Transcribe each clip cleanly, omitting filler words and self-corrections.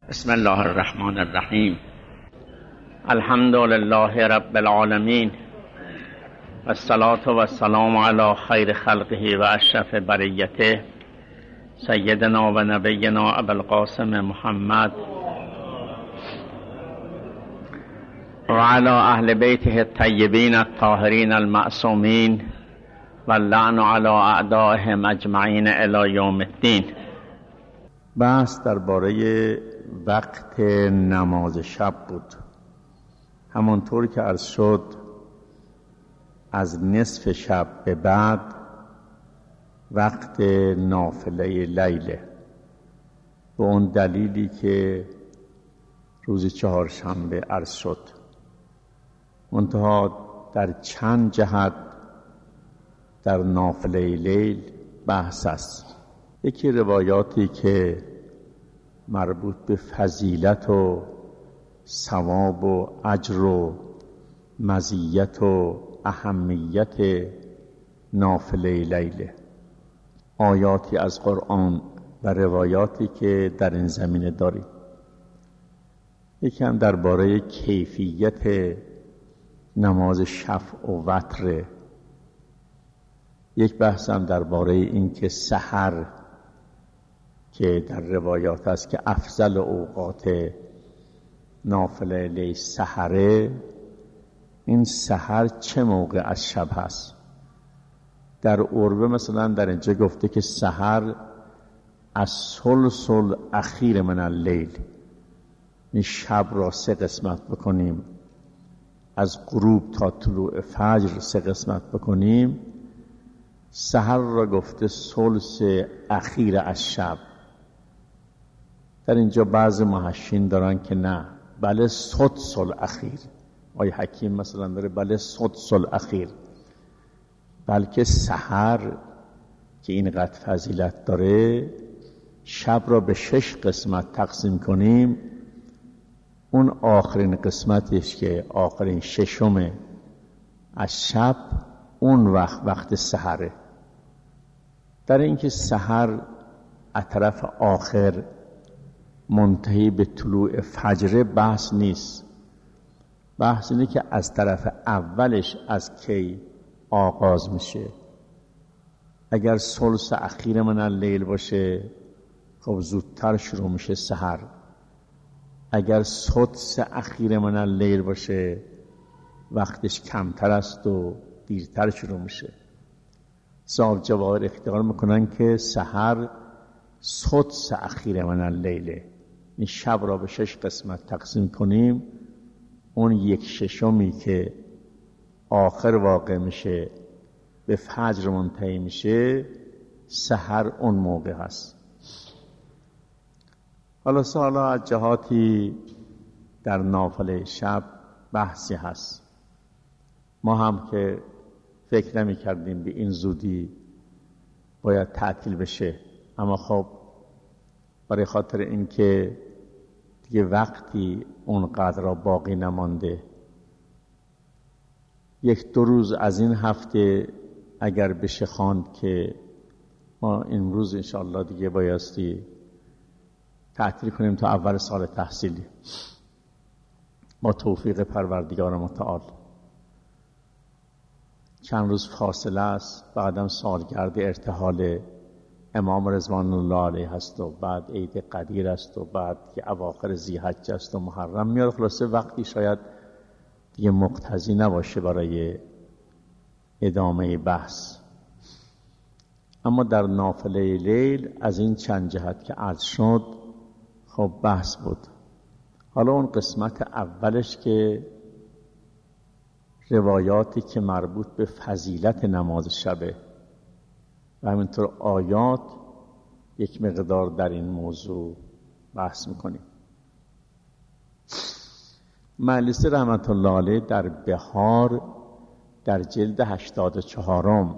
بسم الله الرحمن الرحیم. الحمد لله رب العالمین و الصلاة و السلام علی خیر خلقه و اشرف بریته سیدنا و نبینا ابوالقاسم محمد و علی اهل بیته الطیبین الطاهرین المعصومین و اللعن علی اعدائهم اجمعین الی یوم الدین. بحث درباره وقت نماز شب بود. همانطور که عرض شد از نصف شب به بعد وقت نافله لیله، به اون دلیلی که روز چهارشنبه عرض شد. منتها در چند جهت در نافله لیل بحث است. یکی روایاتی که مربوط به فضیلت و ثواب و اجر و مزیت و اهمیت نافله لیله، آیاتی از قرآن و روایاتی که در این زمینه داریم. یکی هم درباره کیفیت نماز شفع و وتر. یک بحث هم درباره این که سحر که در روایات است که افضل اوقات نافله لیل سحره، این سحر چه موقع از شب هست؟ در عربه مثلا در اینجا گفته که سحر از ثلث الاخیر من اللیل، این شب را 3 قسمت بکنیم، از غروب تا طلوع فجر 3 قسمت بکنیم، سحر را گفته ثلث اخیر از شب. در اینجا بعض محشین دارن که نه، بله سدس الاخیر. آیه حکیم مثلا داره بله سدس الاخیر، بلکه سحر که اینقدر فضیلت داره، شب را به 6 قسمت تقسیم کنیم، اون آخرین قسمتش که آخرین 6م از شب، اون وقت سحره. در اینکه سحر از طرف آخر منتهی به طلوع فجر بحث نیست. بحث اینه که از طرف اولش از کی آغاز میشه. اگر ثلث اخیر من اللیل باشه خب زودتر شروع میشه سحر. اگر سدس اخیر من اللیل باشه وقتش کمتر است و دیرتر شروع میشه. صاحب جواهر اختیار میکنن که سحر سدس اخیر من اللیله، این شب را به 6 قسمت تقسیم کنیم، اون 1/6 که آخر واقع میشه به فجر منتهی میشه، سحر اون موقع هست. حالا از جهاتی در نافله شب بحثی هست. ما هم که فکر نمی کردیم به این زودی باید تعطیل بشه، اما خب برای خاطر اینکه دیگه وقتی اونقدر را باقی نمانده، 1-2 روز از این هفته اگر بشه خواند که ما امروز انشاءالله دیگه بایستی تعطیل کنیم تا اول سال تحصیلی با توفیق پروردگار متعال. چند روز فاصله است، بعدم سالگرد ارتحال امام رضوان الله علیه هست و بعد عید قدیر است و بعد که اواخر ذی‌حجه است و محرم میاد. خلاصه وقتی شاید دیگه مقتضی نباشه برای ادامه بحث. اما در نافله لیل از این چند جهت که عرض شد خب بحث بود. حالا اون قسمت اولش که روایاتی که مربوط به فضیلت نماز شبه و همینطور آیات، یک مقدار در این موضوع بحث میکنیم. مجلسی رحمت الله علیه در بهار در جلد 84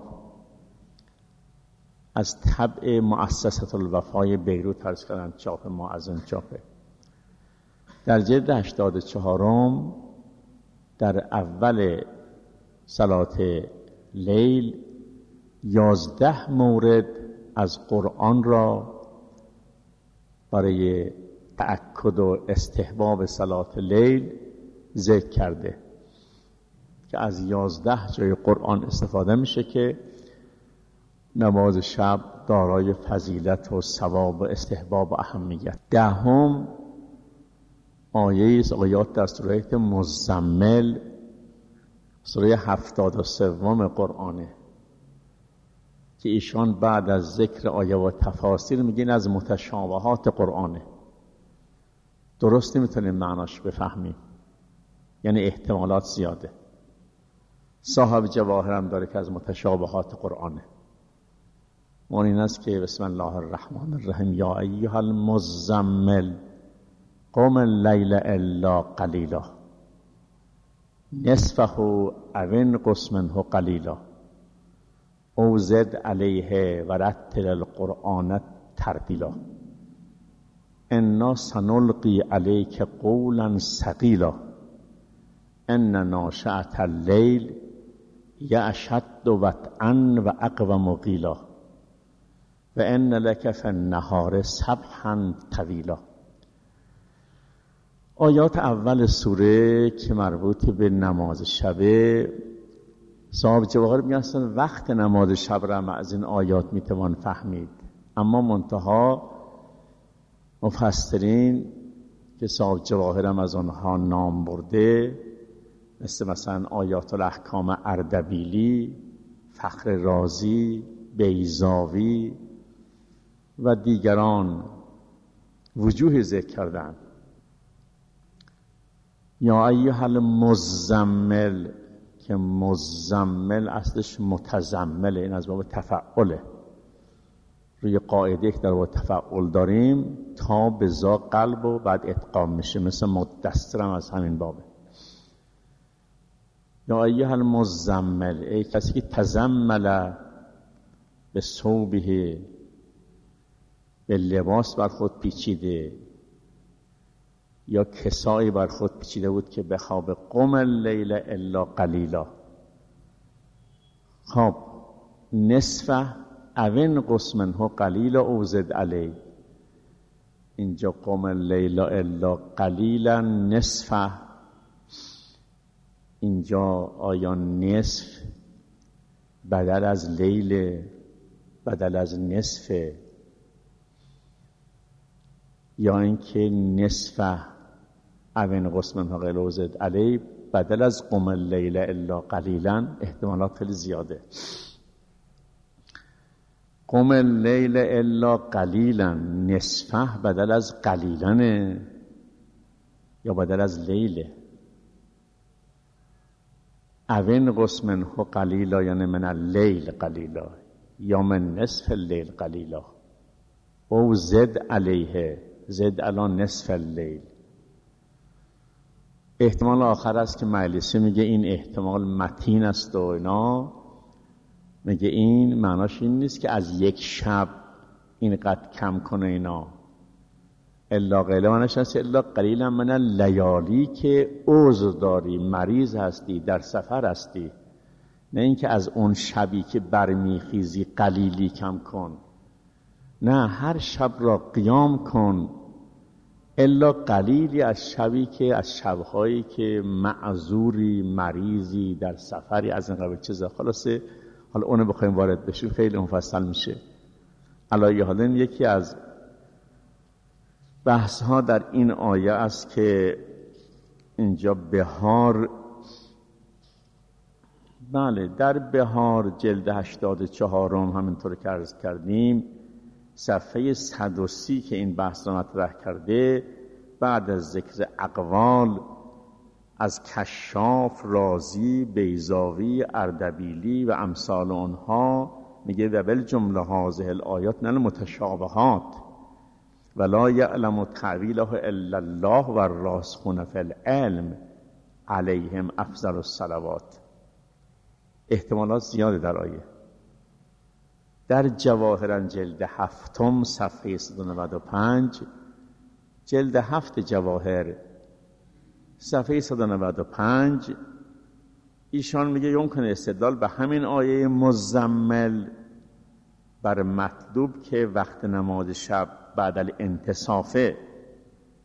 از طبع مؤسسة الوفای بیروت عرض کردن، چاپ ما از اون چاپه. در جلد 84 در اول صلاة لیل 11 مورد از قرآن را برای تأکد و استحباب صلات لیل ذکر کرده که از 11 جای قرآن استفاده میشه که نماز شب دارای فضیلت و ثواب و استحباب و اهمیت. 10 آیه از آیات در سوره مزمل، سوره 73 قرآنه که ایشان بعد از ذکر آیه و تفاسیر میگین از متشابهات قرآنه. درست نمیتونیم معناش بفهمیم، یعنی احتمالات زیاده. صاحب جواهر هم داره که از متشابهات قرآنه. اون این است که بسم الله الرحمن الرحیم یا ایها المزمل قم اللیل الا قلیلا نصفه او انقص منه قلیلا او زد علیه و رتل القرآن ترتیلا انا سنلقی علیک قولا ثقیلا ان ناشئة اللیل اشد وطئا و اقوم قیلا و ان لک فی النهار سبحا طویلا. آیات اول سوره که مربوط به نماز شبه، صاحب جواهر میگن وقت نماز شب را از این آیات میتوان فهمید، اما منتها مفسرین که صاحب جواهر هم از آنها نام برده مثلا آیات الاحکام اردبیلی، فخر رازی، بیضاوی و دیگران وجوه ذکر کردند. یا ایها المزمل که مزمل اصلش متزمله، این از باب تفعله. روی قاعده که در باب تفعل داریم تا به ذا قلب و بعد ادغام میشه، مثل مدثر هم از همین بابه. یا ایها المزمل، ای کسی که تزمل به ثوبه، به لباس بر خود پیچیده یا کسایی بر خود پیچیده بود که بخواب، قم اللیل الا قلیلا. خب نصفه او انقص منه قلیلا او زد علی. اینجا قم اللیل الا قلیلا نصفه، اینجا آیا نصف بدل از لیل بدل از نصف، یا اینکه نصفه او انقص منه قلیلا او زد علی بدل از قم اللیل الا قلیلا؟ احتمالات خیلی زیاده. قم اللیل الا قلیلا نصفه بدل از قلیلنه یا بدل از لیله؟ او انقص منه قلیلا یعنی من اللیل قلیلا یا من نصف اللیل قلیلا او زد علیه، زد الان نصف اللیل. احتمال آخر است که مجلسی میگه این احتمال متین است و اینا، میگه این معناش این نیست که از یک شب اینقدر کم کنه اینا. الا قلیلا معناش هست الا قلیلا من اللیالی که عذر داری، مریض هستی، در سفر هستی، نه اینکه از اون شبی که برمیخیزی قلیلی کم کن، نه هر شب را قیام کن. الا قلیلی از شبی که از شبهایی که معذوری، مریضی، در سفری، از این قبیل چیزا. خلاصه حالا اونو بخوایم وارد بشیم خیلی مفصل میشه. علایه حالا یکی از بحث ها در این آیه است که اینجا بهار، بله در بهار جلد 84 همینطور که عرض کردیم صفحه 130 که این بحث را مطرح کرده، بعد از ذکر اقوال از کشاف، رازی، بیضاوی، اردبیلی و امثال اونها میگه و بالجمله هذه الآیات من المتشابهات ولا یعلم تعویله الا الله و الراسخون فی العلم علیهم افضل الصلوات. احتمالات زیاده در آیه. در جواهر جلد 7 صفحه 195، جلد 7 جواهر صفحه 195 ایشان میگه یمکن استدلال به همین آیه مزمل بر مطلوب که وقت نماز شب بعد الانتصافه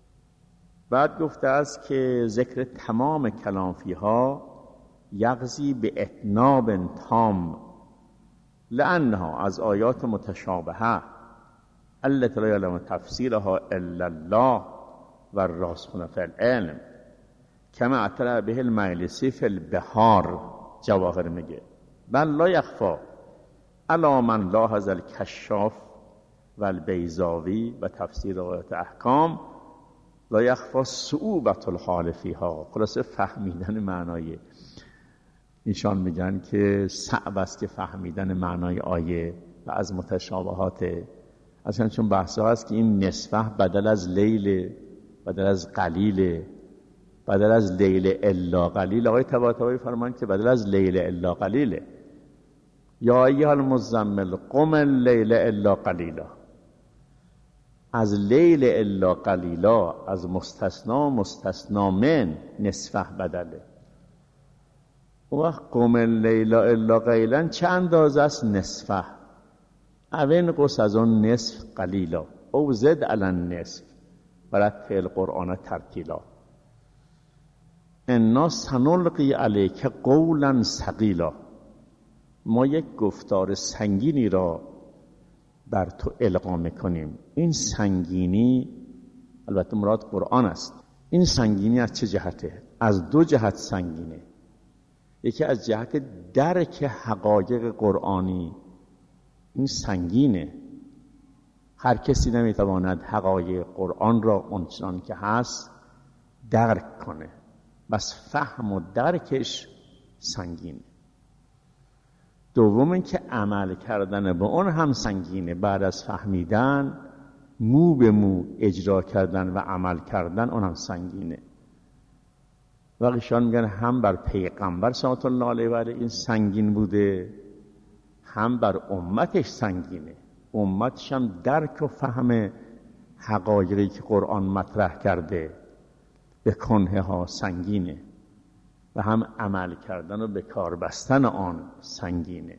بعد گفته است که ذکر تمام کلام فیها یغزی به اتناب تام لانها از آیات متشابهه التي لا یعلم تفسیرها الا الله والراسخون فی العلم کما اطلع به المجلسی فی البحار. جواهر میگه بل لا یخفا علی من لاحظ الکشاف و البیضاوی و تفسیر آیات احکام لا یخفا صعوبة الحال فیها. خلاصه فهمیدن معنای ایشان میگن که صعب است که فهمیدن معنای آیه و از متشابهات، اصلا چون بحثا هست که این نصفه بدل از لیل، بدل از قلیل، بدل از لیل الا قلیل. آقای طباطبایی فرمان که بدل از لیل الا قلیله. یا ایها المزمل قم اللیل الا قلیلا. از لیل الا قلیلا، از مستثنا من نصفه بدله. اون وقت قم اللیل الا قلیلا چه اندازه است؟ نصفه. اوین قص از اون نصف قلیلا او زد علی النصف ورتل القرآن ترتیلا. انا سنلقی علیک قولا ثقیلا. ما یک گفتار سنگینی را بر تو القا میکنیم. این سنگینی البته مراد قرآن است. این سنگینی از چه جهته؟ از دو جهت سنگینه. یکی از جهت درک حقایق قرآنی، این سنگینه. هر کسی نمیتواند حقایق قرآن را اونچنان که هست درک کنه، بس فهم و درکش سنگینه. دوم این که عمل کردن به اون هم سنگینه. بعد از فهمیدن مو به مو اجرا کردن و عمل کردن اون هم سنگینه. و ایشان میگن هم بر پیغمبر صلی الله علیه و آله این سنگین بوده، هم بر امتش سنگینه. امتش هم درک و فهم حقایقی که قرآن مطرح کرده به کنه ها سنگینه و هم عمل کردن و به کار بستن آن سنگینه.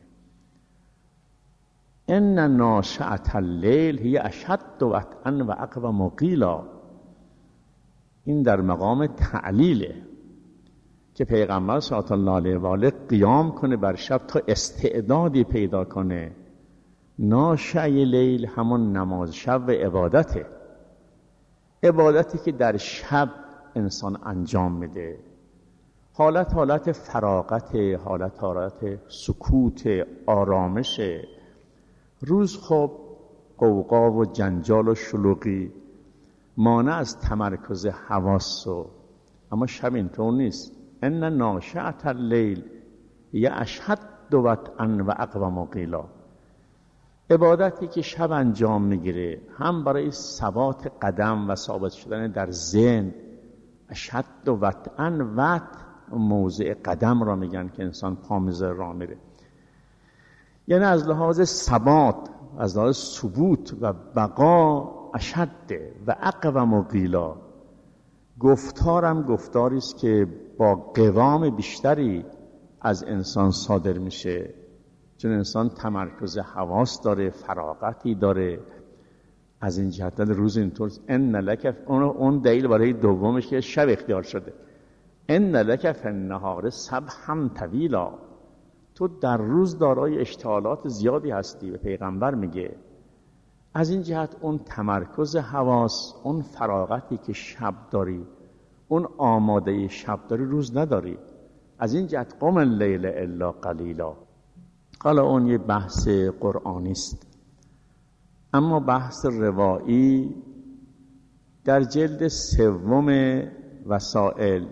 ان ناشئة اللیل هی اشد وطئا و اقوم قیلا. این در مقام تعلیله که پیغمبر صلی الله علیه و آله قیام کنه بر شب تا استعدادی پیدا کنه. ناشئه لیل همون نماز شب و عبادته. عبادتی که در شب انسان انجام میده. حالت فراغت، حالت سکوت، آرامش. روز خب قوقا و جنجال و شلوغی مانع از تمرکز حواس، اما شب اینطور نیست. ان ناشئة اللیل هی اشد وطئا و اقوم قیلا. عبادتی که شب انجام میگیره هم برای ثبات قدم و ثابت شدن در ذهن. اشد وطئا، وطء موضع قدم را میگن که انسان پا میذاره راه میره، یعنی از لحاظ ثبات، از لحاظ ثبوت و بقا اشد و اقوم قیلا. گفتارم گفتاری است که با قوام بیشتری از انسان صادر میشه، چون انسان تمرکز حواس داره، فراغتی داره. از این جهت روز اینطور ان لک، اون دلیل برای دومش که شب اختیار شده. ان لک فی النهار سبحا طویلا. تو در روز دارای اشتغالات زیادی هستی. به پیغمبر میگه از این جهت اون تمرکز حواس، اون فراغتی که شب داری، اون آماده شب داری، روز نداری. از این جهت قم اللیل الا قلیلا. حالا اون یه بحث قرآنی است، اما بحث روایی در جلد 3 وسائل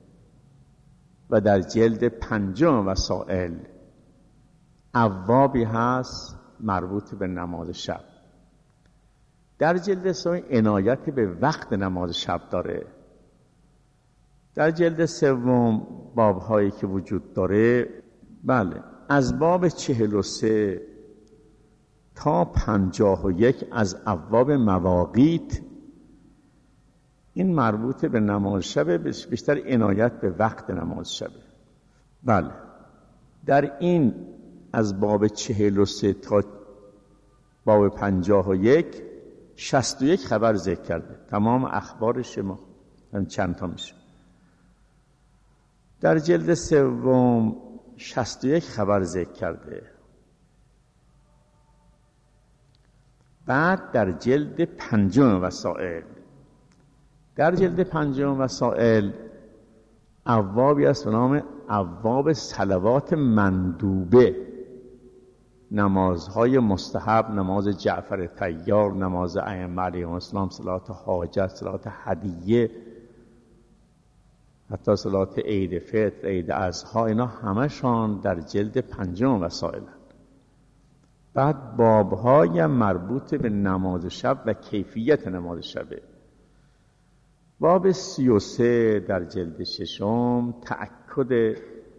و در جلد 5 وسائل ابوابی هست مربوط به نماز شب. در جلد 3 عنایت به وقت نماز شب داره. در جلد 3 باب‌هایی که وجود داره، بله، از باب 43 تا 51 از ابواب مواقیت، این مربوط به نماز شب، بیشتر عنایت به وقت نماز شب. بله، در این از باب 43 تا باب 51 61 خبر ذکر کرده. تمام اخبار شما چند تا میشه. در جلد سوم 61 خبر ذکر کرده. بعد در جلد پنجم وسائل، در جلد پنجم وسائل ابوابی است به نام ابواب صلوات مندوبه، نمازهای مستحب، نماز جعفر طیار، نماز ائمه علیهم السلام، صلات حاجت، صلات هدیه، حتی صلات عید فطر، عید اضحی، اینا همشان در جلد پنجم وسائل. بعد بابهای مربوط به نماز شب و کیفیت نماز شبه. باب 33 در جلد ششم تأکد،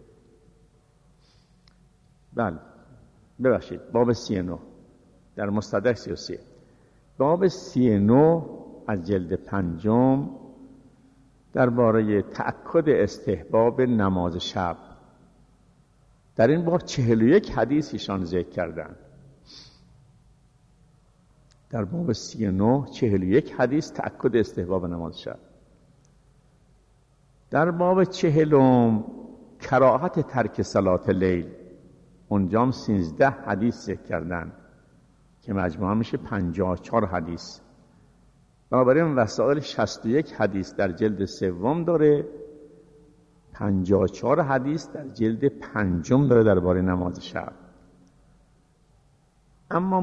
باب 39 در مستدرک 33. باب 39 از جلد پنجم درباره تأکد استحباب نماز شب. در این باب 41 حدیث ایشان ذکر کردند. در باب 39 41 حدیث تأکد استحباب نماز شب. در باب 40 کراهت ترک صلات لیل، اونجام 13 حدیث ذکر کردند که مجموعا میشه 54 حدیث. بنابراین وسائل 61 حدیث در جلد سوم داره، 54 حدیث در جلد پنجم داره درباره نماز شب. اما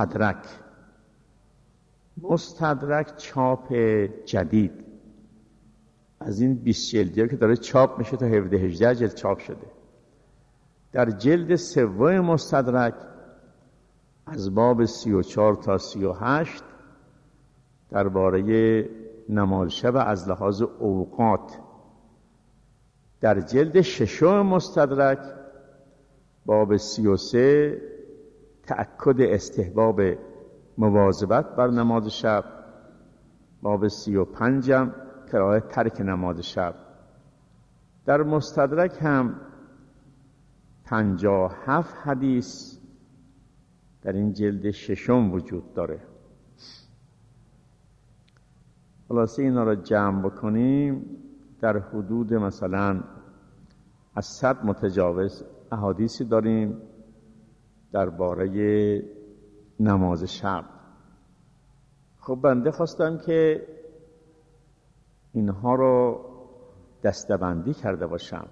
مستدرک چاپ جدید از این 20 جلدی که داره چاپ میشه تا 17-18 جلد چاپ شده. در جلد سوم مستدرک از باب 34 تا 38 درباره نماز شب از لحاظ اوقات. در جلد ششم مستدرک باب 33 تأکد استحباب مواظبت بر نماز شب. باب 35 کراهت ترک نماز شب. در مستدرک هم 57 حدیث در این جلد ششم وجود داره. خلاصه اینا را جمع بکنیم در حدود مثلا از 100 متجاوز احادیثی داریم درباره نماز شب. خب بنده خواستم که اینها رو دسته‌بندی کرده باشم،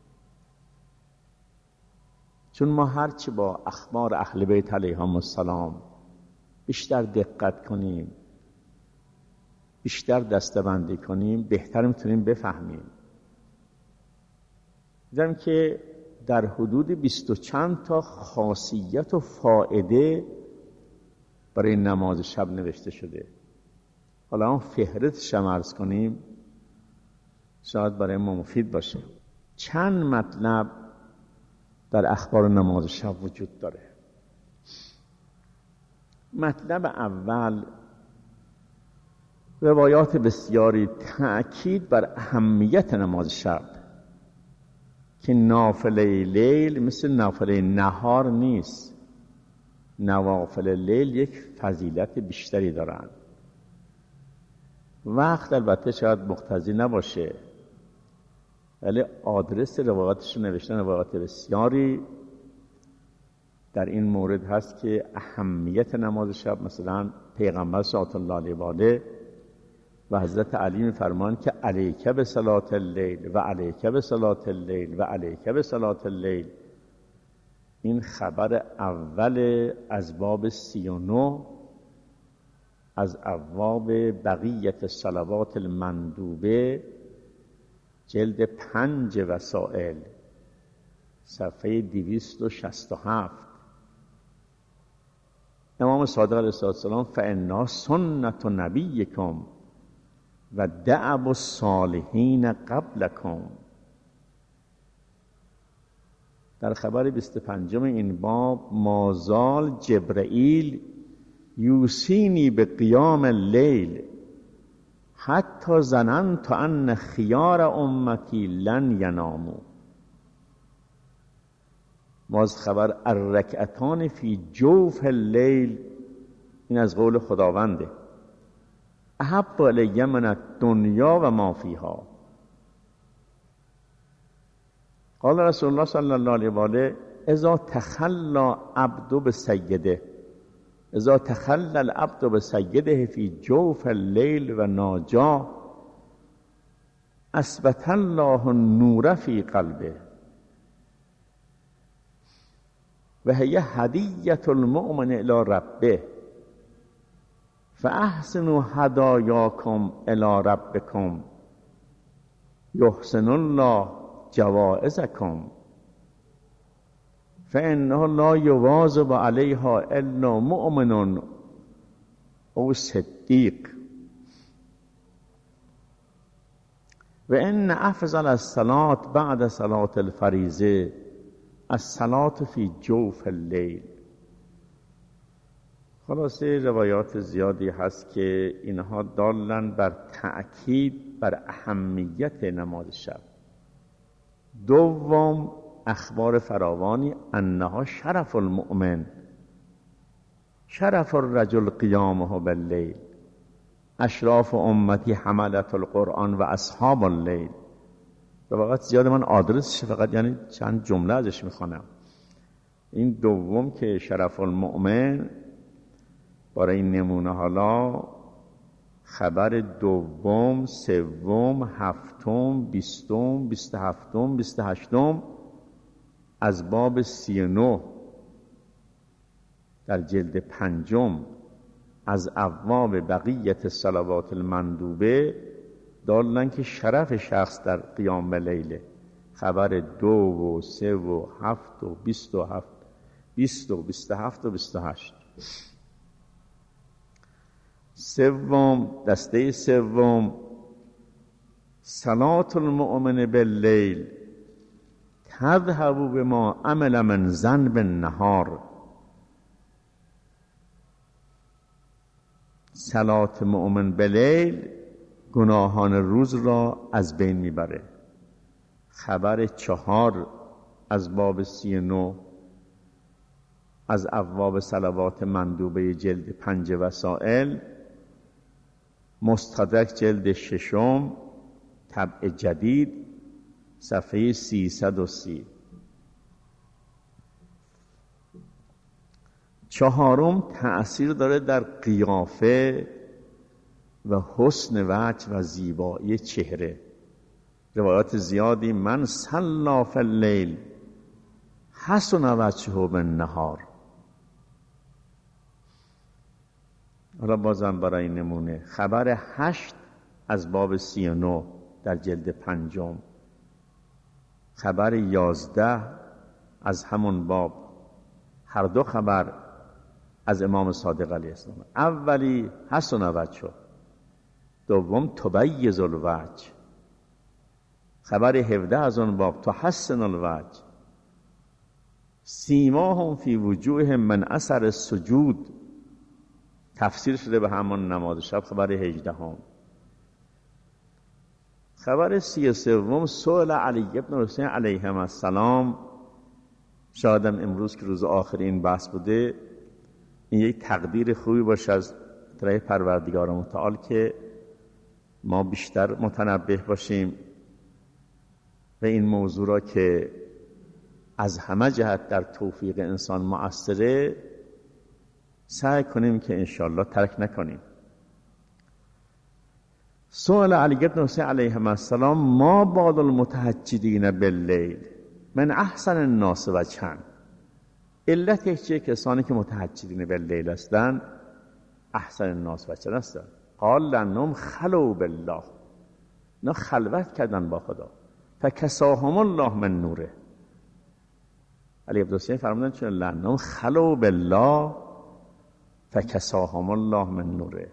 چون ما هرچی با اخبار اهل بیت علیهم السلام بیشتر دقت کنیم، بیشتر دسته‌بندی کنیم، بهتر میتونیم بفهمیم. دیدم که در حدود 20 و چند تا خاصیت و فائده برای نماز شب نوشته شده. حالا اون فهرستش هم عرض کنیم، شاید برای ما مفید باشه. چند مطلب در اخبار نماز شب وجود داره. مطلب اول، روایات بسیاری تأکید بر اهمیت نماز شب، که نافله لیل مثل نافله نهار نیست. نوافل لیل یک فضیلت بیشتری دارند. وقت البته شاید مقتضی نباشه، ولی آدرس روایاتش نوشتن روایات بسیاری در این مورد هست که اهمیت نماز شب. مثلا پیغمبر صلی الله علیه و آله و حضرت علی می‌فرمایند که علیک بصلات اللیل و علیک بصلات اللیل و علیک بصلات اللیل. این خبر اول از باب 39 از ابواب بقیت الصلوات المندوبه، جلد 5 وسائل، صفحه 267. امام صادق علیه السلام فإنها سنت نبیکم و دأب الصالحین قبلکم. در خبر 25 این باب، مازال جبرائیل یوسینی به قیام اللیل حتی ظننت ان خیار امتی لن یناموا. باز خبر الرکعتان فی جوف اللیل، این از قول خداونده. احب الی من الدنیا و ما فیها. قال رسول الله صلی الله علیه و آله اذا تخلى عبد بسیده، اذا تخلى العبد بسیده فی جوف الليل و ناجا اثبت الله النور فی قلبه و هی هدیة المؤمن الی ربه فاحسنوا هدایاکم الی ربکم یحسن الله جوائزکم فانه لا یواظب علیها الا مؤمن او صدیق و ان افضل الصلاة بعد صلاة الفریضه الصلاة فی جوف اللیل. خلاصه روایات زیادی هست که اینها دالن بر تأکید بر اهمیت نماز شب. دوم اخبار فراوانی انها شرف المؤمن، شرف الرجل قیامه باللیل، اشراف امتی حملت القرآن و اصحاب اللیل. روایات زیاد، من آدرسش فقط یعنی چند جمله ازش میخوانم. این دوم که شرف المؤمن، برای این نمونه حالا خبر دوم، سوم، هفتم، بیستم، 27م، 28م از باب 39 در جلد 5 از ابواب بقیت صلوات المندوبه دالن که شرف شخص در قیام لیله. خبر 2 و 3 و 7 و 27 20 و 27 و 28. سوم، دسته سوم صلاة المؤمن باللیل تذهب بما عمل من ذنب النهار. صلاة مؤمن باللیل گناهان روز را از بین میبره. خبر 4 از باب 39 از ابواب صلوات مندوبه جلد 5 وسائل، مستدرک جلد 6 طبع جدید صفحه 330. چهارم تأثیر داره در قیافه و حسن وجه و زیبایی چهره. روایات زیادی من صلی فی اللیل حسن وجهه بالنهار. حالا بازم برای نمونه خبر 8 از باب 39 در جلد 5، خبر 11 از همون باب. هر دو خبر از امام صادق علیه السلام. اولی حسن وجهه، دوم تبیض الوجه. خبر 17 از اون باب تحسن الوجه. سیماهم فی وجوههم من اثر السجود، تفسیر شده به همون نماز شب. خبر 18. خبر 33 سئل علی ابن حسین علیهم السلام. شایدم امروز که روز آخر این بحث بوده، این یک تقدیر خوبی باشه از طرف پروردگار متعال که ما بیشتر متنبه باشیم و این موضوع را که از همه جهت در توفیق انسان مؤثره سعی کنیم که انشاءالله ترک نکنیم. سؤال علی بن حسین علیه السلام ما بال المتهجدین باللیل من احسن الناس وجها. علت چیه کسانی که متهجدین باللیل هستند احسن الناس وجها هستند؟ قال لانهم خلوا بالله، نه خلوت کردن با خدا. فکساهم الله من نوره. علی بن حسین فرمودن چون لانهم خلوا بالله فکساهم الله من نوره.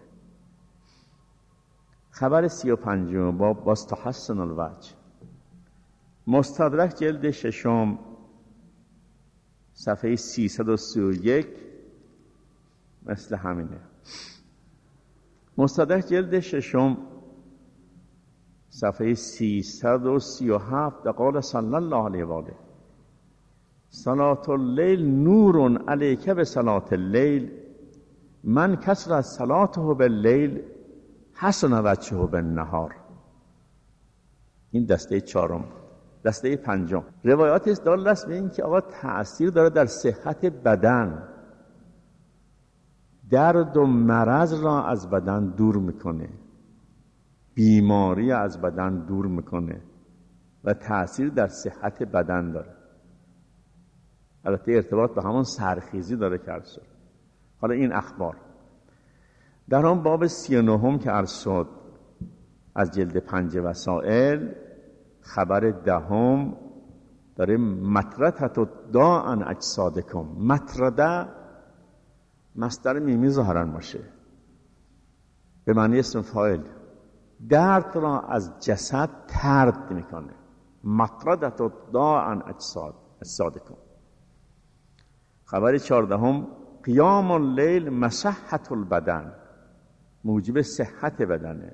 خبر 35 باب باز تحسن الوجه، مستدرک جلد 6 صفحه 331 مثل همینه. مستدرک جلد 6 صفحه 337 قال صلی الله علیه و آله صلاة اللیل نور علیک بصلاة اللیل من کسرت صلاته باللیل حسن وجهه بالنهار. این دسته چهارم. دسته پنجم، روایات دال است به این که آقا تأثیر داره در صحت بدن، درد و مرض را از بدن دور میکنه، بیماری از بدن دور میکنه و تأثیر در صحت بدن داره. البته ارتباط به همون سرخیزی داره که عرض شد. حالا این اخبار در آن باب 39 که عرض شد از جلد 5 وسائل، خبر دهم داره مطرده داء عن اجسادکم. مطرده مصدر میمی ظاهرا باشه به معنی اسم فاعل، درد را از جسد طرد میکنه. مطرده داء عن اجسادکم. خبر 14 قیام اللیل مصحة البدن، موجب صحت بدنه.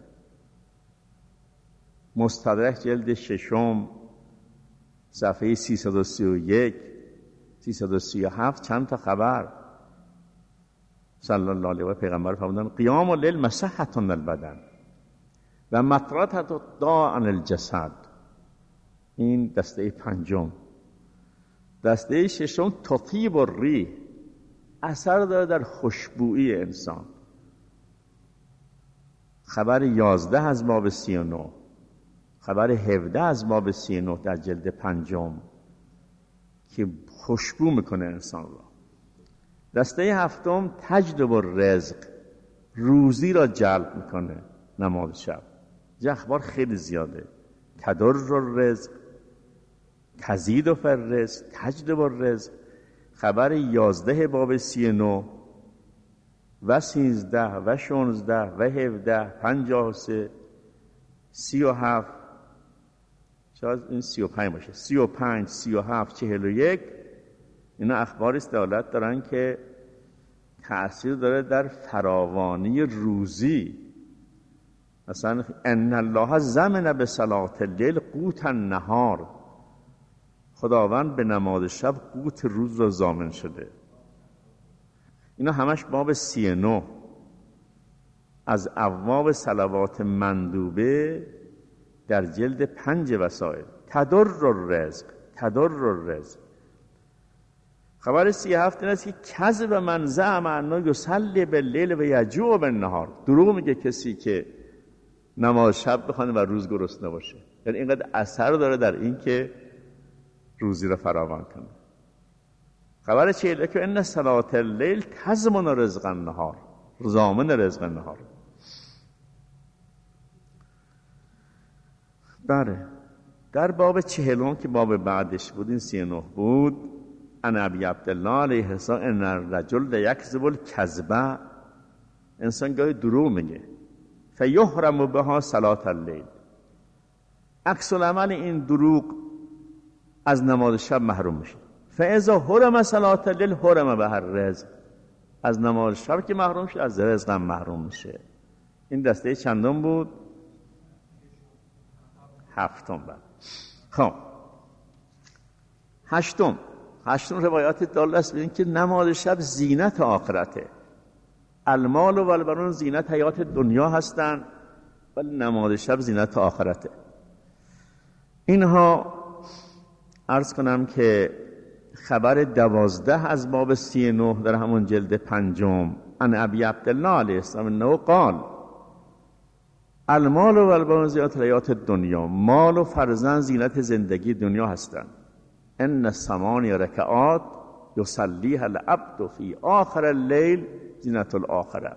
مستدرک جلد 6 صفحه 331 337 چند تا خبر صلی الله علیه و پیغمبر فرمودن قیام اللیل مصحة البدن و مطرده داء عن الجسد. این دسته پنجم. دسته ششم تطیب الریح، اثر داره در خوشبویی انسان. خبر 11 از باب 39، خبر 17 از باب 39 در جلد 5 که خوشبو میکنه انسان را. دسته هفتم تجلب الرزق، روزی را جلب میکنه نماز شب. این اخبار خیلی زیاده. تدر الرزق، تزید فی الرزق، تجلب الرزق. خبر 11 باب 39 و 13 و 16 و 17 53 37 شاید این 35 باشه، 35 37 41 اینا اخباری است دلالت دارن که تأثیر داره در فراوانی روزی. مثلا ان الله ضمن بصلاة الليل قوت النهار، خداوند به نماز شب قوت روز را ضامن شده. اینا همش باب 39 از ابواب صلوات مندوبه در جلد 5 وسائل. تدر الرزق، تدر الرزق. خبر 37 این است که کذب من زعم انه یصلی باللیل و یجوع بالنهار. دروغ میگه کسی که نماز شب بخونه و روز گرسنه باشه. یعنی اینقدر اثر داره در این که روزی را فراوان کنه. خبر 41 که ان صلاة اللیل تضمن رزق النهار، ضامن رزق النهار. بله. در باب 40 که باب بعدش بود، این 39 بود، ان ابی عبدالله علیه السلام ان الرجل یکذب الکذب، انسان گاهی دروغ میگه، فیحرم بها صلاة اللیل، عکس العمل این دروغ از نماز شب محروم میشه. فاذا حرم صلاة اللیل حرم به الرزق، از نماز شب که محروم شد از رزق هم محروم میشه. این دسته چندم بود؟ هفتم. بعد خب هشتم روایات دال است به این که نماز شب زینت آخرته. المال و البنون زینت حیات دنیا هستند ولی نماز شب زینت آخرته. اینها عرض کنم که خبر 12 از باب 39 در همون جلد 5 ان ابی عبدالله علیه السلام انه قال المال و البنون زینت حیات دنیا، مال و فرزند زینت زندگی دنیا هستند. ان 8 رکعات یصلیها العبد فی آخر اللیل زینت الاخره.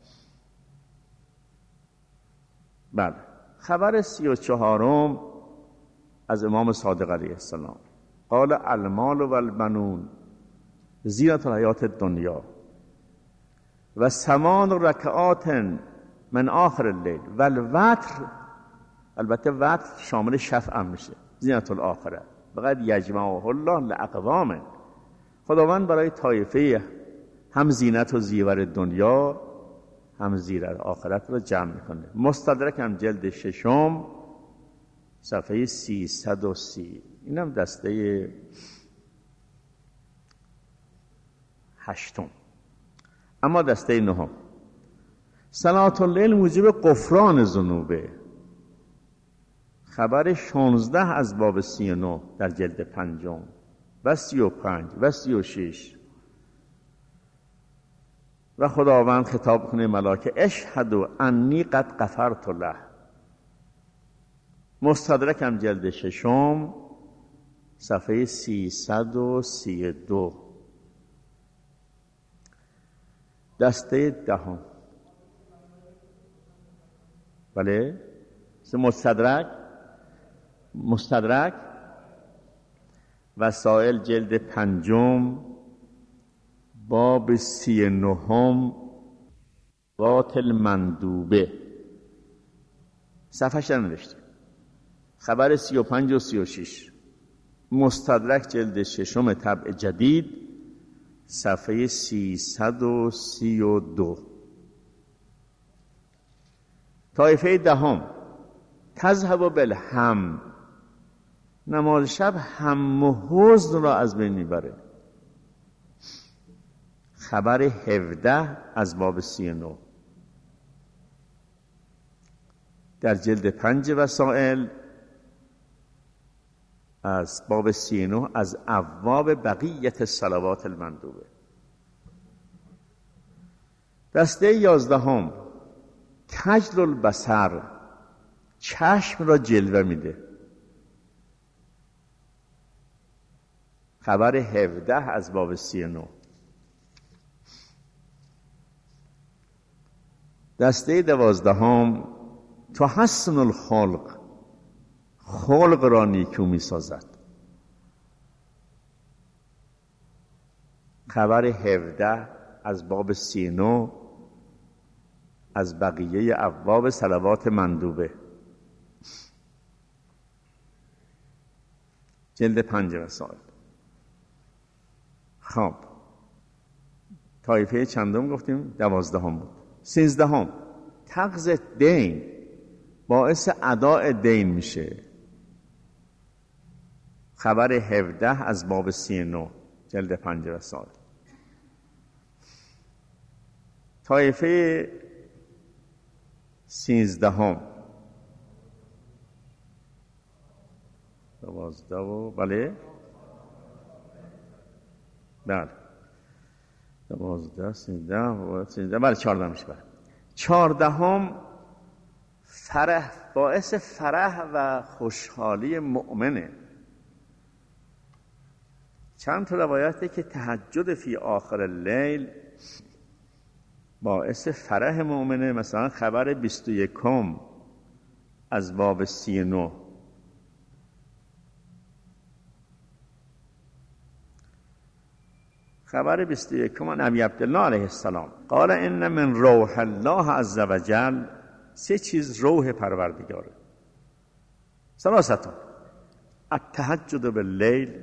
بله. خبر 34 از امام صادق علیه السلام قال المال و البنون زینت الحیات الدنیا و 8 رکعات من آخر اللیل و الوتر، البته وتر شامل شفع هم میشه، زینت الاخره. فقط یجمعه الله لاقوام، خداوند برای طایفه هم زینت و زیور دنیا هم زیور آخرت رو جمع میکنه. مستدرک هم جلد 6 صفحه 330. اینم دسته 8. اما دسته 9 صلاة اللیل موجب غفران ذنوبه. خبر 16 از باب 39 در جلد 5 و 35 و 36. و خداوند خطاب کنه ملائکه اشهدوا انی قد غفرت له. مستدرکم جلد 6 صفحه 332. دسته 10. بله مستدرک وسائل جلد 5 باب 39 قاتل مندوبه. صفحه‌اش نوشته. خبر 35 و 36. مستدرک جلد 6 طبع جدید صفحه 332. طایفه 10 تذهب بالهم. نماز شب هم و حزن را از بین میبره. خبر 17 از باب 39 در جلد 5 وسائل از باب 39 از ابواب بقیت الصلوات المندوبه. دسته 11 تجل البصر. چشم را جلوه میده. خبر 17 از باب 39. دسته 12 تحسن الخلق. خلق را نیکو می سازد. خبر 17 از باب 39 از بقیه ابواب صلوات مندوبه. جلد 5 وسائل. خب طایفه چندم گفتیم؟ 12 بود. 13 تقض دین. باعث اداء دین میشه. خبر 17 از باب 39 جلد 5 وسائل. طایفه 13 12 و بله 12 13 بله 14 میشه. بله 14 فرح. باعث فرح و خوشحالی مؤمنه. چند تا روایته که تهجد فی آخر اللیل باعث فرح مؤمنه. مثلا خبر 21 از باب 39 خبر 21 نبی عبدالله علیه السلام قال ان من روح الله عز وجل. 3 چیز روح پروردگاره. ثلاثه التهجد باللیل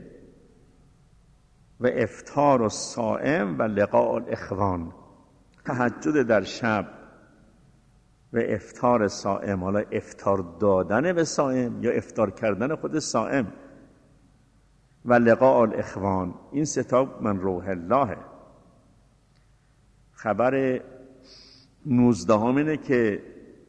و افطار الصائم و لقاء الاخوان. تهجد در شب و افطار صائم. حالا افطار دادن به صائم یا افطار کردن خود صائم. و لقاء الاخوان. این 3 من روح الله. خبر 19 اینه که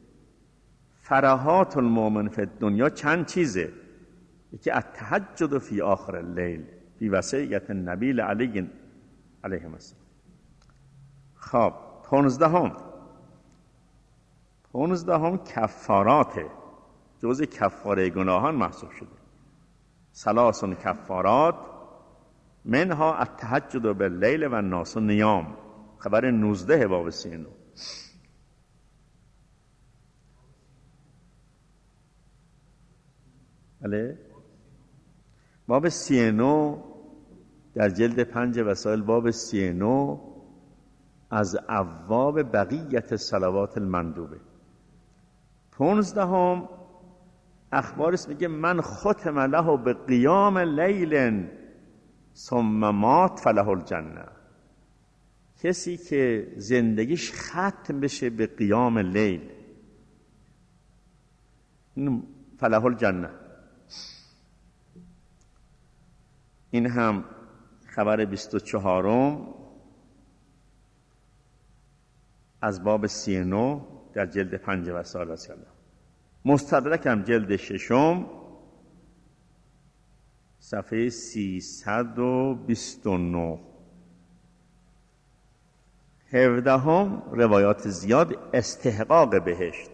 فرحات المؤمن فی الدنیا چند چیزه. یکی التهجد فی آخر اللیل فی وصیت النبی علی علیه السلام. خب 15 کفاراته. جزء کفاره گناهان محسوب شده. 3 کفارات منها التهجد باللیل و الناس نیام. خبر 19 باب 39. بله باب 39 در جلد 5 وسائل. باب 39 از ابواب بقیت صلوات المندوبه. 15 اخبار است میگه من ختم له به قیام لیل ثم مات فله الجنه. کسی که زندگیش ختم بشه به قیام لیل فله الجنه. این هم خبر 24 از باب 39 در جلد 5 وسائل رسول الله. مستدرک هم جلد 6 صفحه 329. 17 روایات زیاد استحقاق بهشت.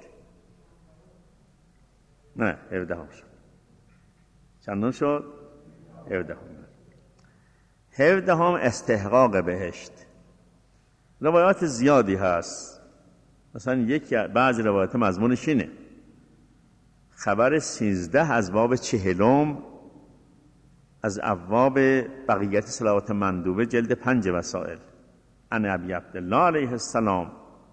نه 17 شد. چندم شد؟ 17 استحقاق بهشت. روایات زیادی هست. مثلا بعضی روایات مضمونش اینه. خبر 13 از باب 40 از ابواب بقیت صلوات مندوبه جلد 5 وسائل. عن ابی عبدالله علیه السلام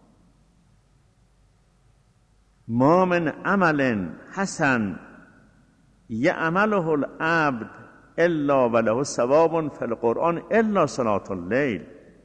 ما من عمل حسن یعمله العبد الا وله ثواب فی القرآن الا صلاة اللیل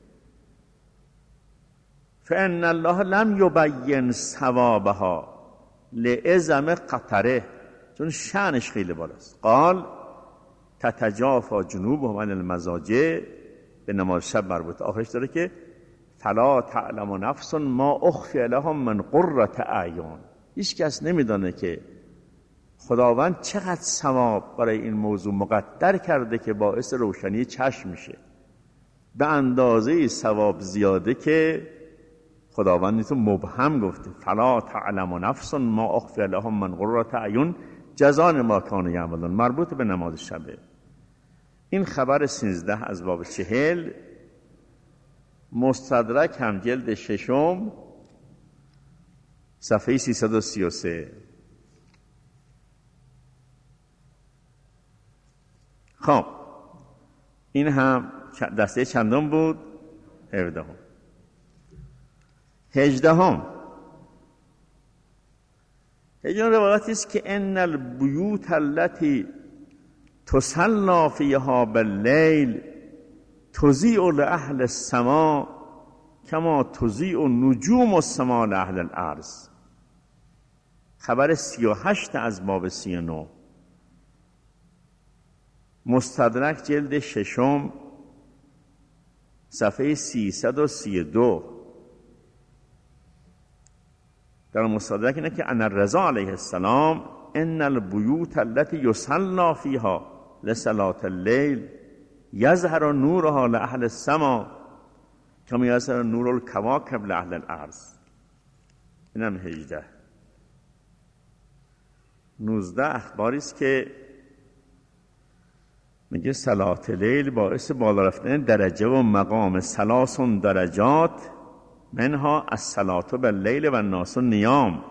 فان الله لم یبین ثوابها لعظم قطره، چون شأنش خیلی بالاست. قال تتجافی جنوبهم عن المضاجع، به نماز شب مربوطه. آخرش داره که فلا تعلم نفس ما اخفی لهم من قرة اعین. هیچ کس نمیدانه که خداوند چقدر ثواب برای این موضوع مقدر کرده که باعث روشنی چشم میشه. به اندازه ثواب زیاده که خداوند تو مبهم گفته فلا تعلم نفس ما اخفی لهم من قرة اعین جزاء ما کانوا یعملون، مربوط به نماز شبه. این خبر 13 از باب 40. مستدرک هم جلد 6 صفحه 333. خب این هم دسته چندم بود؟ 17. 18 روایتی است که ان البیوت التي تصلی فیها باللیل تضیء لاهل السماء کما تضیء نجوم السماء لاهل الارض. خبر 38 از باب 39. مستدرک جلد 6 صفحه 332. در مستدرک اینه که ان الرضا علیه السلام ان البیوت التي یصلی فیها لصلاة اللیل یظهر نورها لاهل السماء کما یظهر نور الکواکب لاهل الارض. اینم 18. 19 اخباری است که میگه صلاة لیل باعث بالا رفتن درجه و مقام 3 درجات، منها الصلاة باللیل و الناس نیام.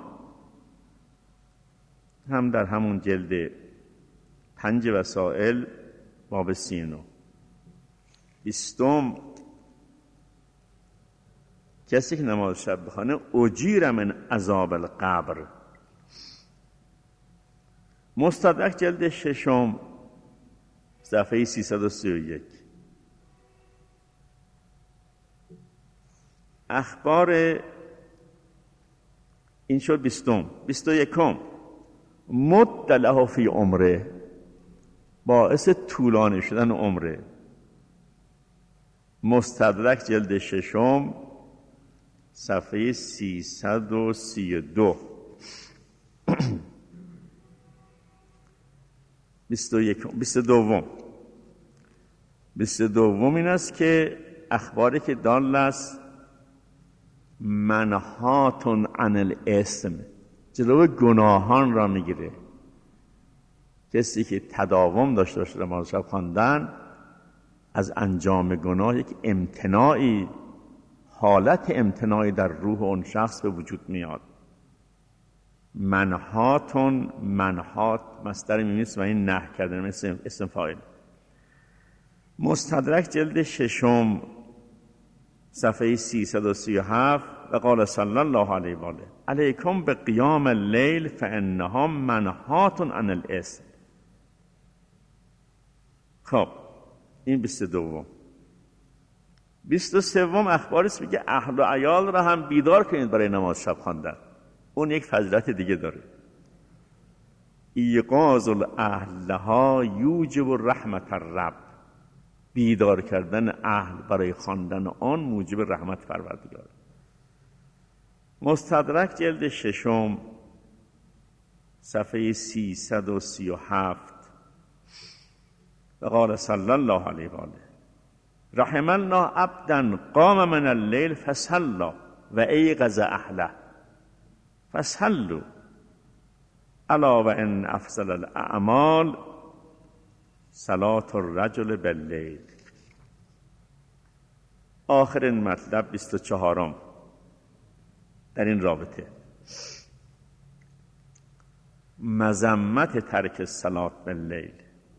هم در همون جلد 5 وسائل باب 39. 20 کسی که نماز شب بخوانه اجیر من عذاب القبر. مستدرک جلد 6 صفحه 331. اخبار این شد 20. 21 مد له فی عمره، باعث طولانی شدن عمره. مستدرک جلد 6 صفحه 332. 22 این است که اخباری که دال است منهاتون عن الاسم، جلو گناهان را میگیره. کسی که تداوم داشته باشه نماز شب خواندن، از انجام گناه یک امتناعی، حالت امتناعی در روح اون شخص به وجود میاد. منهاتون، منهات مصدر میمیست و این نه کردن مثل اسم فاعل. مستدرک جلد 6 صفحه 337 و قال صلی الله علیه و آله علیکم به قیام اللیل فانها منهاتون عن الاسم. خب این 22. 23 اخباری است میگه اهل و عیال را هم بیدار کنید برای نماز شب خواندن. اون یک فضیلت دیگه داره. ایقاظ الاهلها یوجب رحمت الرب، بیدار کردن اهل برای خواندن آن موجب رحمت پروردگار. مستدرک جلد 6 صفحه 337 و قال صلی الله علیه و آله رحم الله عبدا قام من الليل فصلى و ایقظ اهله فصلوا الا و ان افضل الاعمال صلاة الرجل باللیل. آخرین مطلب 24 در این رابطه مذمت ترک صلاة باللیل.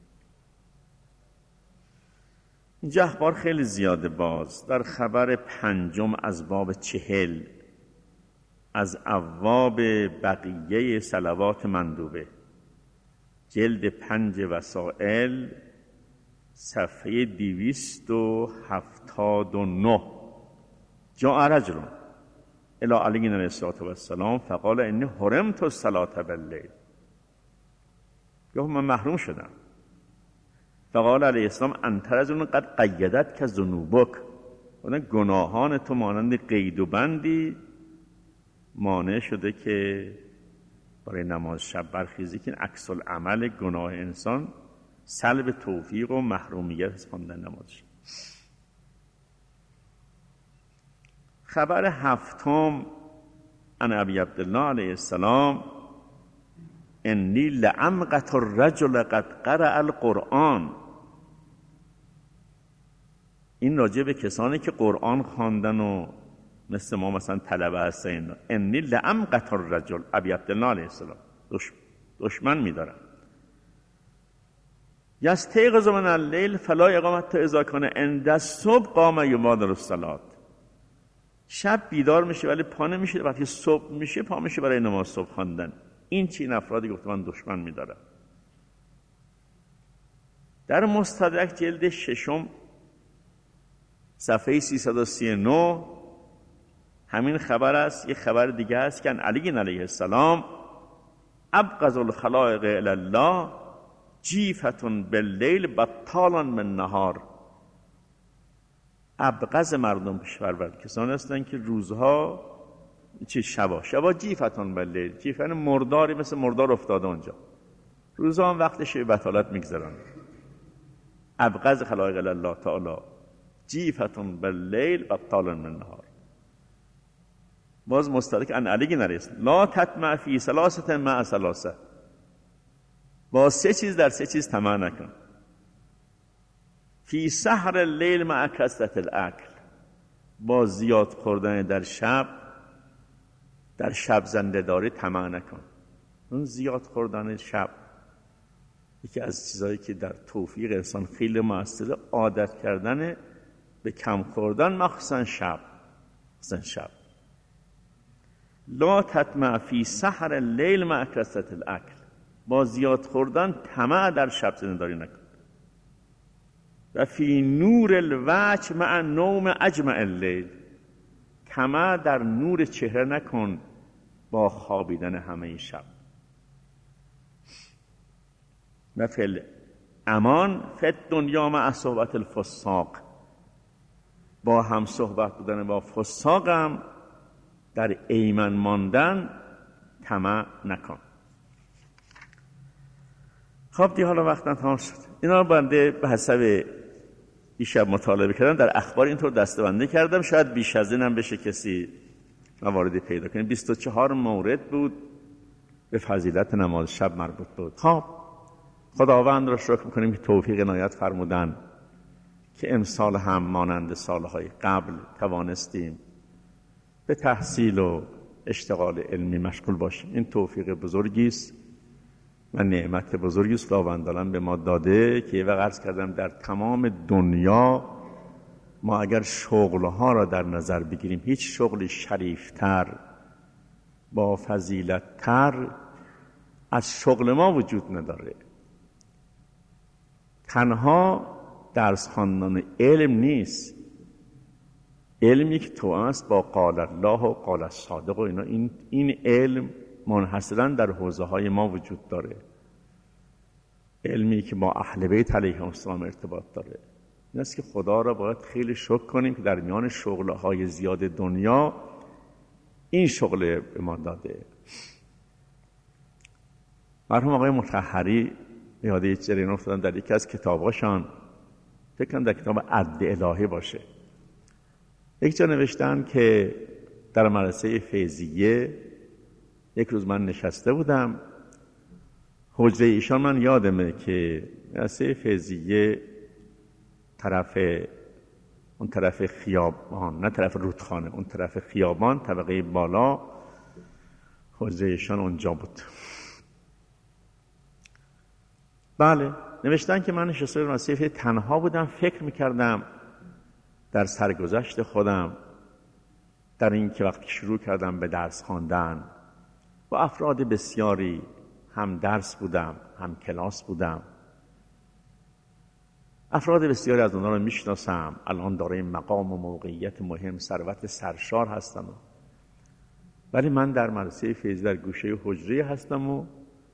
اینجا اخبار خیلی زیاده. باز در خبر 5 از باب 40 از ابواب بقیه صلوات مندوبه جلد 5 وسائل صفحه 279 جاء رجل الی علی علیه السلام فقال انی حرمت الصلاة باللیل. گفت من محروم شدم. فقال علیه السلام انت رجل قد قیدت که ذنوبک، گناهان تو مانند قید و بندی مانع شده که برای نماز شب برخیزی، که عکس العمل گناه انسان سلب توفیق و محرومیت از خواندن نماز شب. خبر 7 عن ابی عبدالله علیه السلام انی لعمقت الرجل قد قرأ القرآن. این راجع به کسانی که قرآن خواندن و مثل ما مثلا طلبه هستن. انی لعمقت الرجل، ابی عبدالله علیه السلام دشمن می‌دارن. یستیقظ من اللیل فلا اقامت اذا کان عند الصبح قام یبادر الصلاة. شب بیدار میشه ولی پا نمیشه، وقتی صبح میشه پا میشه برای نماز صبح خواندن. این چین افرادی گفت من دشمن می‌دارم. در مستدرک جلد 6 صفحه 339 همین خبر است. یک خبر دیگه است که علی علیه السلام ابغض الخلائق الی الله جیفتون باللیل بطالا من نهار. ابغض مردم پیش‌پرور کسانی هستند که روزها شبا جیفتون باللیل، جیف یعنی مرداری مثل مردار افتاده اونجا، روزها هم وقتش به بطالت میگذرن. ابغض خلائق الی الله تعالی جیفتون باللیل بطالا من نهار. باز مستدرک ان علی نریست لا تطمع فی ثلاثه مع ثلاثه. با 3 چیز در 3 چیز طمع نکن. فی سحر اللیل مع کثرة الاکل. با زیاد خوردن در شب زنده داری طمع نکن. اون زیاد خوردن شب یکی از چیزایی که در توفیق انسان خیلی موثره، عادت کردن به کم خوردن مخصوصا شب. لا تطمع فی سحر اللیل مع کثرة الاکل. با زیاد خوردن طمع در شب زنده‌داری نکن. و فی نور الوجه مع نوم اجمع اللیل. طمع در نور چهره نکن با خوابیدن همه شب. و فی امان فی دنیا مع صحبت الفساق. با هم صحبت بودن با فساق هم در ایمن ماندن طمع نکن. خب دیگه حالا وقتم تمام شد. اینا رو بنده به حسب دیشب مطالعه کردم، در اخبار اینطور دسته‌بندی کردم، شاید بیش از اینم بشه کسی مواردی پیدا کنه. 24 مورد بود به فضیلت نماز شب مربوط بود. خب خداوند را شکر می‌کنیم که توفیق عنایت فرمودن که امسال هم مانند سالهای قبل توانستیم به تحصیل و اشتغال علمی مشغول باشیم. این توفیق بزرگی است و نعمت بزرگی است خداوند به ما داده که عرض کردم در تمام دنیا ما اگر شغلها را در نظر بگیریم هیچ شغلی شریفتر با فضیلتتر از شغل ما وجود نداره. تنها درس خواندن علم نیست، علمی که توأم است با قال الله و قال الصادق و اینا. این علم منحصراً در حوزه‌های ما وجود داره. علمی که با اهل بیت علیهم السلام ارتباط داره. این است که خدا را باید خیلی شکر کنیم که در میان شغل‌های زیاد دنیا این شغل به ما داده. مرحوم آقای مطهری یاد یه جریان افتادم در یکی از کتاباشان، فکر کنم در کتاب عدل الهی باشه، یک جا نوشتن که در مدرسه فیضیه یک روز من نشسته بودم، حجره ایشان من یادمه که مدرسه فیضیه اون طرف خیابان، نه طرف رودخانه، اون طرف خیابان طبقه بالا حجره ایشان اونجا بود. بله، نوشتن که من نشسته در مدرسه تنها بودم، فکر میکردم در سرگذشت خودم در این که وقتی شروع کردم به درس خواندن با افراد بسیاری هم درس بودم هم کلاس بودم، افراد بسیاری از اونها رو میشناسم، الان دارای مقام و موقعیت مهم، ثروت سرشار هستم، ولی من در مدرسه فیض در گوشه حجره هستم و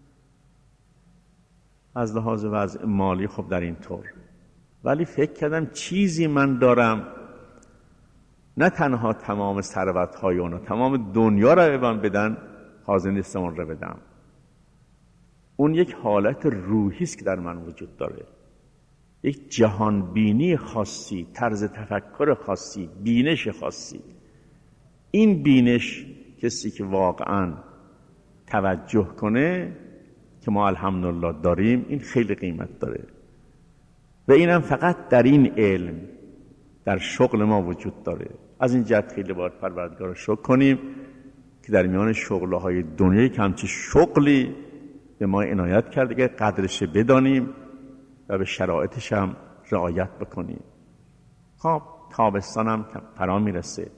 از لحاظ وضع مالی خب در این طور، ولی فکر کردم چیزی من دارم، نه تنها تمام ثروت‌های اونا، تمام دنیا را به من بدن، حاضر نیستم اون را بدم. اون یک حالت روحی است که در من وجود داره، یک جهانبینی خاصی، طرز تفکر خاصی، بینش خاصی. این بینش کسی که واقعاً توجه کنه که ما الحمدلله داریم، این خیلی قیمت داره و اینم فقط در این علم، در شغل ما وجود داره. از این جهت خیلی باید پروردگار رو شکر کنیم که در میان شغل‌های دنیایی که همچه شغلی به ما عنایت کرده که قدرش بدانیم و به شرایطش هم رعایت بکنیم. خب تابستان هم فرا میرسه.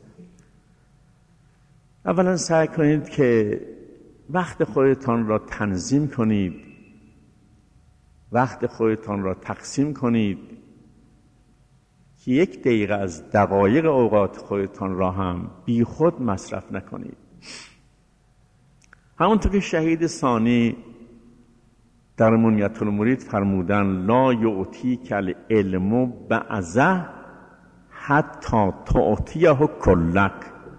اولا سعی کنید که وقت خودتان را تنظیم کنید، وقت خودتان را تقسیم کنید که 1 دقیقه از دقایق اوقات خودتان را هم بی خود مصرف نکنید. همونطور که شهید ثانی در منیت المرید فرمودن لا یعطیک العلم بعضه حتی تعطیه کلک،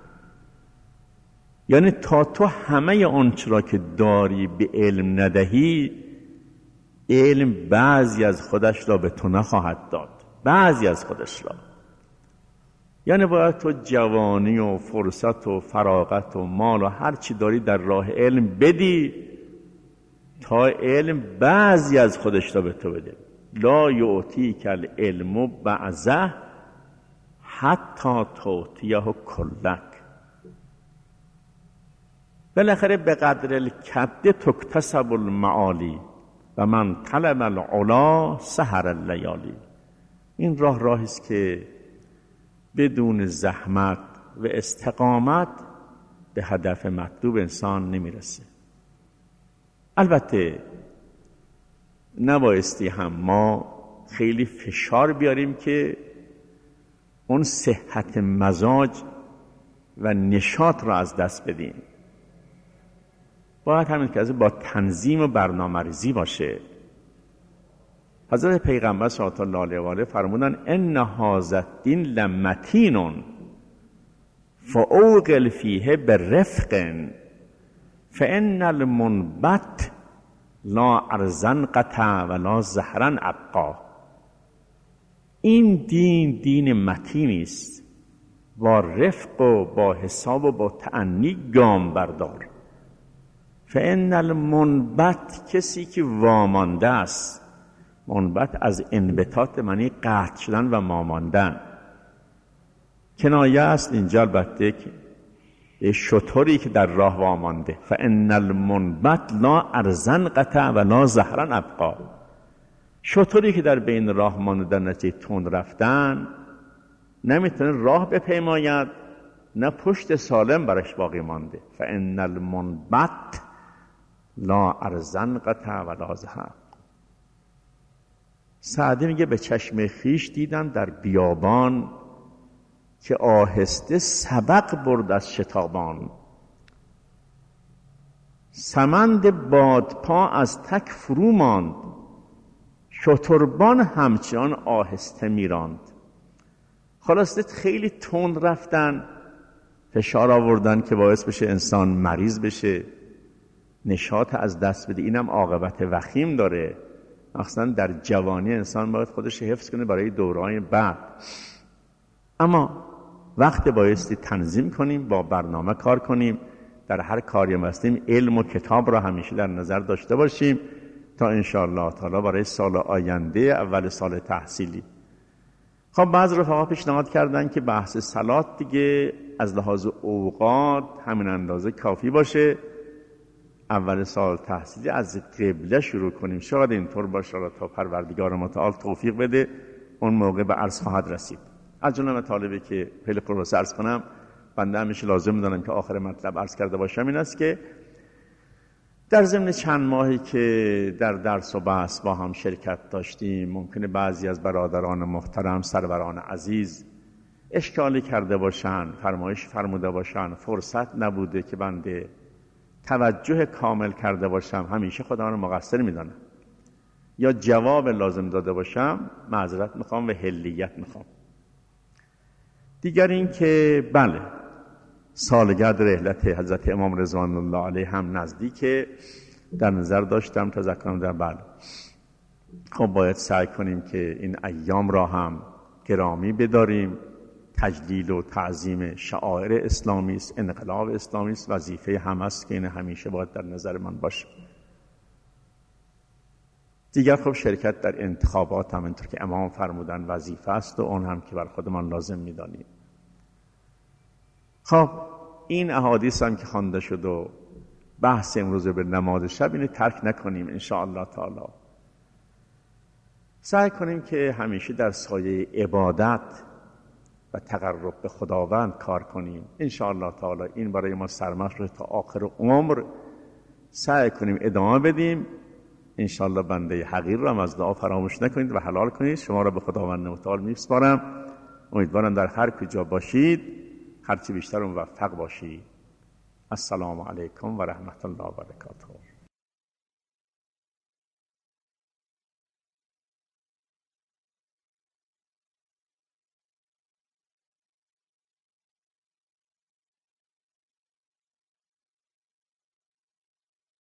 یعنی تا تو همه آنچه را که داری به علم ندهی، علم بعضی از خودش را به تو نخواهد داد، بعضی از خودش را. یعنی باید تو جوانی و فرصت و فراغت و مال و هر چی داری در راه علم بدی تا علم بعضی از خودش را به تو بده. لا یعطیک العلم بعضه حتی تعطیه کلک. بالاخره به قدر الکبد تکتسب المعالی و من طلب العلا سهر اللیالی. این راهی است که بدون زحمت و استقامت به هدف مطلوب انسان نمیرسه. البته نبایستی هم ما خیلی فشار بیاریم که اون صحت مزاج و نشاط را از دست بدیم. باید همین که با تنظیم و برنامه‌ریزی باشه. حضرت پیغمبر صلی الله علیه و آله فرمودن ان هذا الدین لمتین فاوغل فیه برفق فان المنبت لا ارزن قطع ولا زهرا ابقا. این دین متینی است، با رفق و با حساب و با تأنی گام بردار. فان المنبت، کسی که وامانده است، منبت از انبتات معنی قطع شدن و ماماندن، کنایه است اینجا البته که شتری که در راه وامانده. فان المنبت لا ارزن قطع ولا زهرا ابقا. شتری که در بین راه مانده در نتیجه تند رفتن نمیتونه راه بپیماید، نه پشت سالم برش باقی مانده. فان المنبت لا ارزن قطع ولا زهرا. سعدی میگه به چشم خیش دیدم در بیابان که آهسته سبق برد از شتابان. سمند بادپا از تک فرو ماند، شتربان همچنان آهسته میراند. خلاصه خیلی تند رفتن فشار آوردن که باعث بشه انسان مریض بشه، نشاط از دست بده. اینم عاقبت وخیم داره. مخصوصا در جوانی انسان باید خودش حفظ کنه برای دوره‌های بعد. اما وقت بایستی تنظیم کنیم، با برنامه کار کنیم، در هر کاری هستیم علم و کتاب را همیشه در نظر داشته باشیم تا انشاءالله تعالی برای سال آینده اول سال تحصیلی. خب بعض رفقا پیشنهاد کردن که بحث صلات دیگه از لحاظ اوقات همین اندازه کافی باشه، اول سال تحصیلی از قبله شروع کنیم. شاید اینطور باشه تا پروردگار متعال توفیق بده، اون موقع به عرض خواهد رسید. از جمله مطالبی که خیلی خلاصه عرض کنم، بنده همیشه لازم می‌دونم که آخر مطلب عرض کرده باشم، این است که در ضمن چند ماهی که در درس و بحث با هم شرکت داشتیم، ممکنه بعضی از برادران محترم، سروران عزیز اشکالی کرده باشن، فرمایش فرموده باشن، فرصت نبوده که بنده توجه کامل کرده باشم، همیشه خدا رو مقصر میدانم، یا جواب لازم داده باشم، معذرت میخوام و حلیت میخوام. دیگر این که بله، سالگرد رحلت حضرت امام رضوان الله علیه هم نزدیکه، در نظر داشتم تذکرم در بله. خب باید سعی کنیم که این ایام را هم گرامی بداریم. تجلیل و تعظیم شعائر اسلامی است، انقلاب اسلامی است، وظیفه هم است که این همیشه باید در نظر من باشه. دیگر خب شرکت در انتخابات هم اینطور که امام فرمودن وظیفه است و اون هم که بر خودمان لازم می‌دانیم. خب این احادیث هم که خوانده شد و بحث امروز به نماز شب، اینو ترک نکنیم ان شاء الله تعالی. سعی کنیم که همیشه در سایه عبادت و تقرب به خداوند کار کنیم ان شاء الله تعالی. این برای ما سرمشق تا آخر عمر سعی کنیم ادامه بدیم ان شاء الله. بنده حقیر را از دعا فراموش نکنید و حلال کنید. شما را به خداوند متعال میسپارم. امیدوارم در هر کجا باشید هرچی بیشتر موفق باشید. السلام علیکم و رحمت الله و برکاته.